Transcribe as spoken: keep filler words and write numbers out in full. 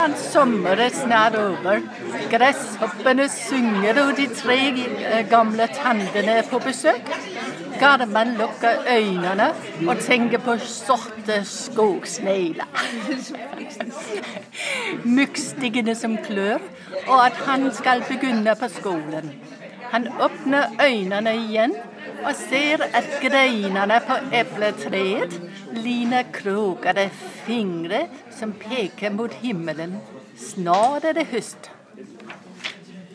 Sommer er snart over. Gresshoppene synger, og de tre gamle tantene er på besøk. Garman lukker øynene og tenker på sorte skogsnegler. Myggstiggene som klør, og at han skal begynne på skolen. Han åpner øynene igjen og ser at greinene på epletreet ligner krokete fingre som peker mot himmelen. Snart er det høst.